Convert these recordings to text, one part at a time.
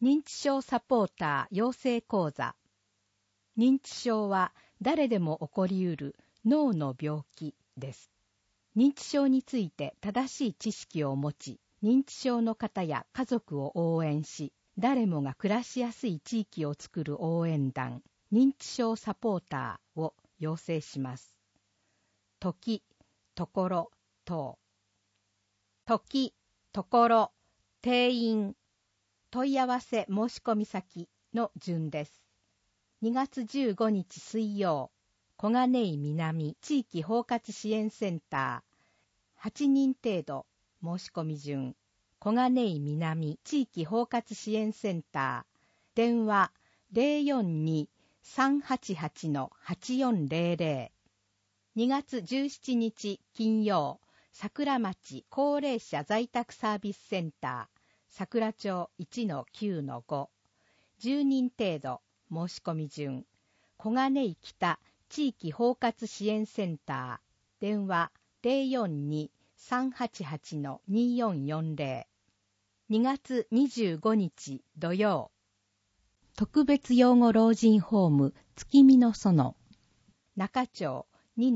認知症サポーター養成講座。認知症は誰でも起こりうる脳の病気です。認知症について正しい知識を持ち、認知症の方や家族を応援し、誰もが暮らしやすい地域を作る応援団、認知症サポーターを養成します。時、ところ、等。時、ところ、定員、問い合わせ申し込み先の順です。2月15日水曜、小金井南地域包括支援センター、8人程度申し込み順。小金井南地域包括支援センター、電話 042-388-8400。2月17日金曜、桜町高齢者在宅サービスセンター、桜町 1-9-5、10人程度申し込み順。小金井北地域包括支援センター、電話 042-388-2440。2月25日土曜、特別養護老人ホーム月見の園、中町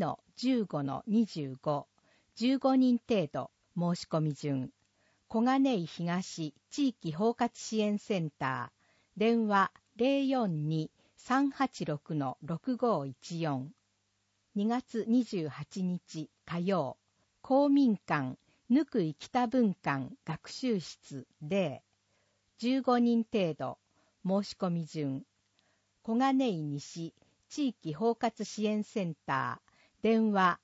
2-15-25、15人程度申し込み順。小金井東地域包括支援センター、電話 042-386-6514。2月28日火曜、公民館ぬくい北分館学習室で15人程度申し込み順。小金井西地域包括支援センター、電話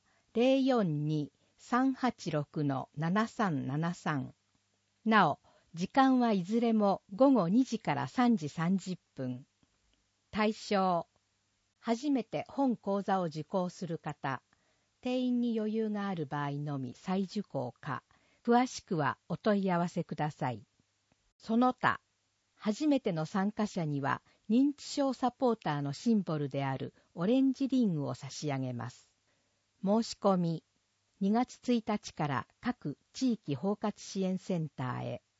042-386-7373。なお、時間はいずれも午後2時から3時30分。対象、初めて本講座を受講する方、定員に余裕がある場合のみ再受講か、詳しくはお問い合わせください。その他、初めての参加者には認知症サポーターのシンボルであるオレンジリングを差し上げます。申し込み、2月1日から各地域包括支援センターへ。